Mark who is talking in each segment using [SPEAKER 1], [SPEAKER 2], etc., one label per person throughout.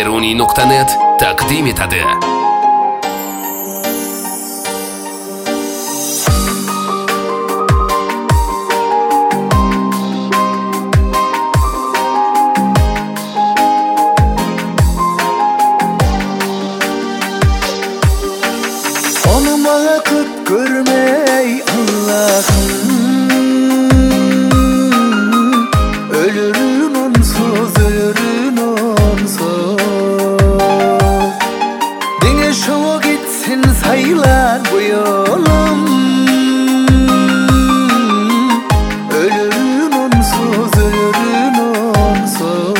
[SPEAKER 1] Beruni.net taqdim etadi.
[SPEAKER 2] Onu bakıp görmey Allah'ım, ölürün onsuz, ölürün onsuz. Dine şova gitsin sayılan bu yolum, ölürün onsuz, ölürün onsuz.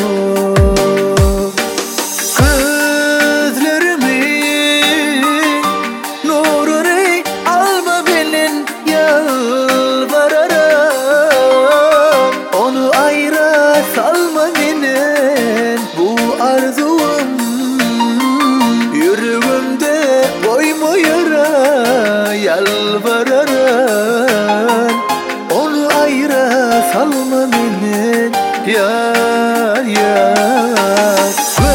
[SPEAKER 2] Yüreğimde koyma yara, yalvararım. Onu ayrı salma beni, yar yar.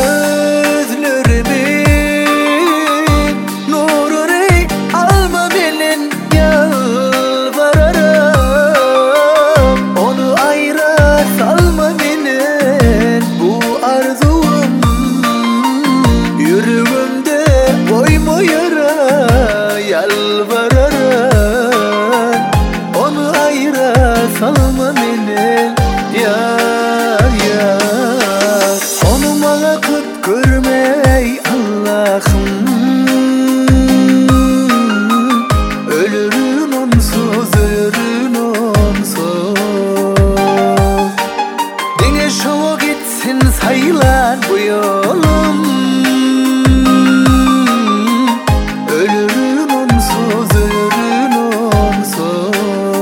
[SPEAKER 2] Gözlerimin nurunu alma benim, yalvararım. Onu ayrı salma benim, bu arzum. Yüreğimde koyma yara, yalvararım. Onu ayrı salma beni, yar yar. Onu bakıp görmey Allah'ım, ölürün onsuz, ölürün onsuz. Dine şova gitsin sayılan bu yolum, ölürün onsuz, ölürün onsuz.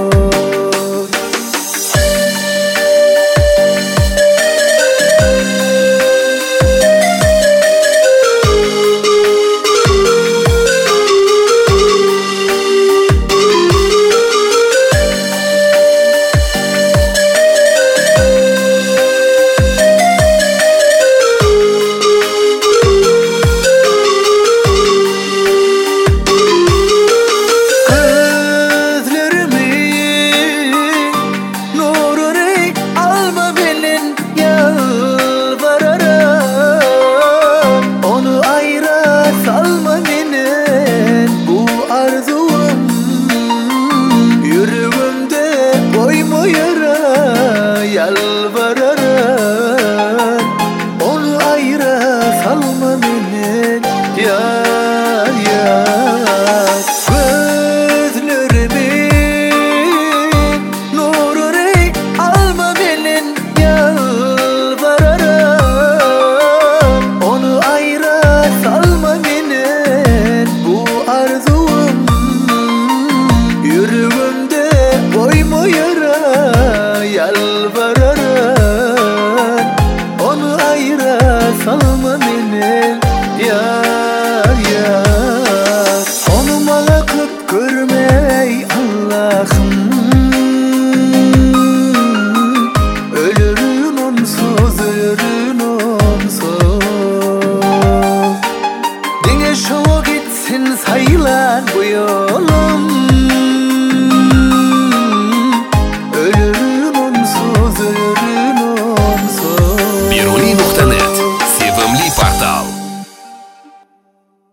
[SPEAKER 2] Yüreğimde koyma yara, yalvararım. Onu ayrı salma beni, yar yar. Gözlerimin nurunu alma benim, yalvararım. Onu ayrı salma benim, bu arzum. Yüreğimde koyma yara, yalvararım. Onu ayrı salma beni, yar yar. Onu bakıp görmey Allah'ım, ölürün onsuz, ölürün onsuz. Dine şova gitsin sayılan bu yolum, ölürün onsuz, ölürün onsuz.
[SPEAKER 1] Beruni.net sevimli portal.